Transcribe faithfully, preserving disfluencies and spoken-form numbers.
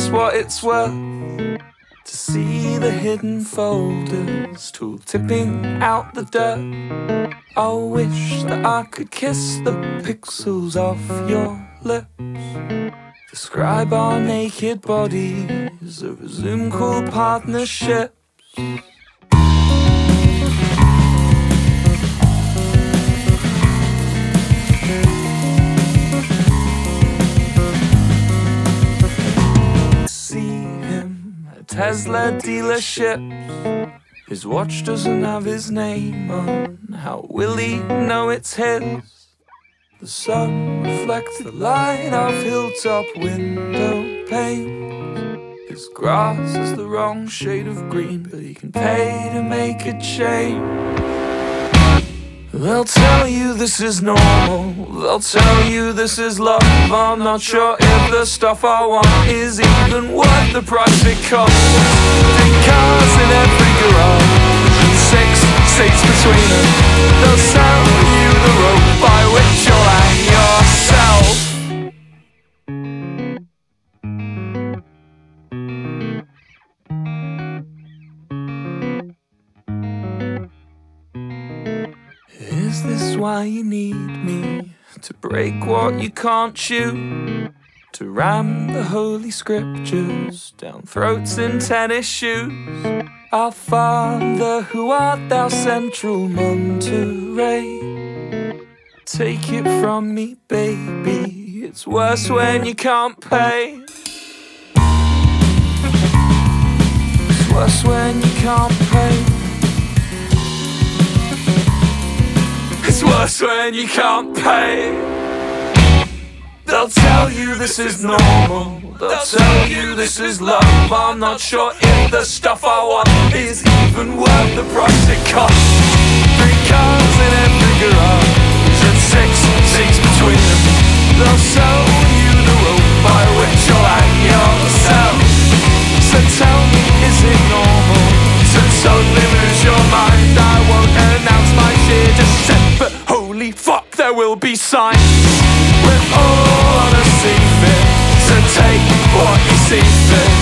just what it's worth to see the hidden folders, tool tipping out the dirt. I wish that I could kiss the pixels off your lips, describe our naked bodies over Zoom call partnerships. See him at Tesla dealerships. His watch doesn't have his name on. How will he know it's his? The sun reflects the light of hilltop window pane. His grass is the wrong shade of green, but he can pay to make a change. They'll tell you this is normal, they'll tell you this is love. I'm not sure if the stuff I want is even worth the price it costs. Big cars in every garage, and six seats between them. They'll sell you the rope by which you'll hang yourself. Is this why you need me? To break what you can't chew? To ram the holy scriptures down throats in tennis shoes? Our Father, who art thou, central Monterey, take it from me, baby, it's worse when you can't pay. It's worse when you can't pay. It's worse when you can't pay. They'll tell you this is normal, they'll tell you this is love. I'm not sure if the stuff I want is even worth the price it costs. Three cars in every garage, and six seats between them. They'll sell you the rope by which you'll hang yourself. So tell me, is it normal to totally lose your mind? I won't announce my sheer descent, but holy fuck, there will be signs. We're all on a sea fit, so take what you see fit.